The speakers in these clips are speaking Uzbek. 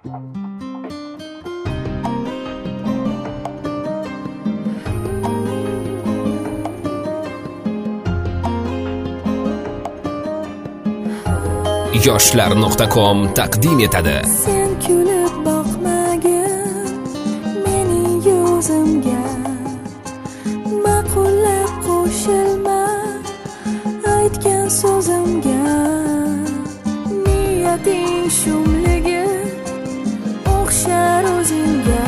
yoshlar.com taqdim etadi. Sen kulib boqmagin mening yuzimga, ma'qullab qo'shilma aytgan so'zimga. Niyating shumligi o'xshar o'zingga,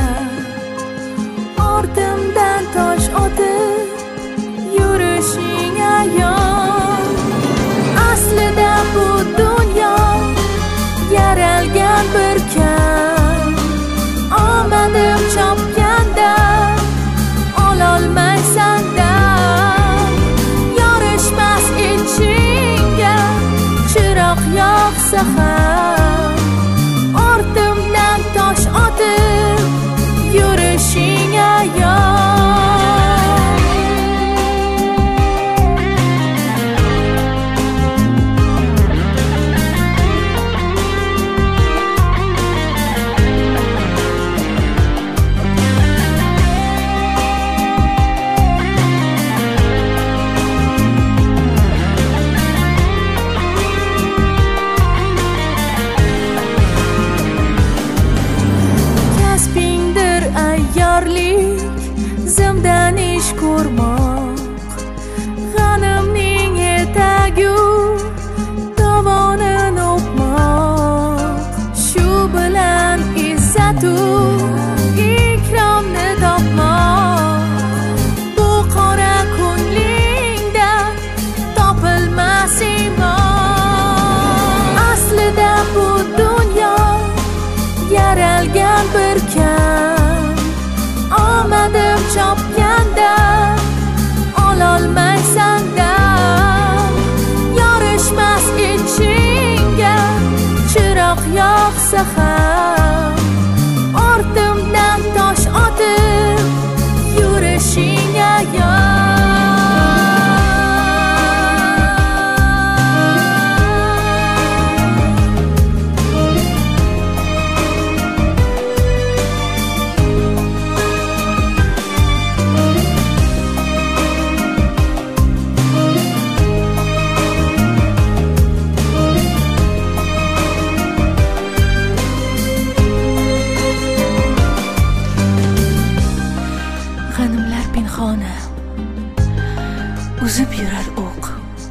ortimdan tosh otib yurishing ayon. Aslida bu dunyo yaralgan bir kan, omadim chopganda ololmaysan dam. Yorishmas ichingga chiroq yoqsa ham, ortimdan tosh otib yurishing ayon. Zimdan ish ko'rmoq, g'animning etagu tovonin o'pmoq. Shu bilan izzatu ikromni topmoq, bu qora ko'nglingda topilmas iymon. Aslida bu dunyo yaralgan bir kan, omadim chopganda ololmaysan dam. Yorishmas ichingga chiroq yoqsa ham, ortimdan tosh otib yurishing ayon. G'animlar pinhona uzib yurar o'q.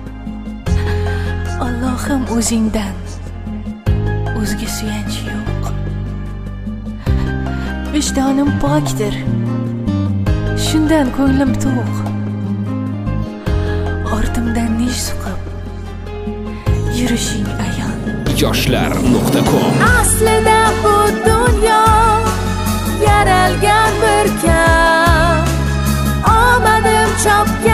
Allohim o'zingdan o'zga suyanch yo'q. Vijdonim pokdir, shundan ko'nglim to'q. Ortimdan nish suqib yurishing ayon. yoshlar.com. Aslida bu dunyo yaralgan bir kan, omadim chopgan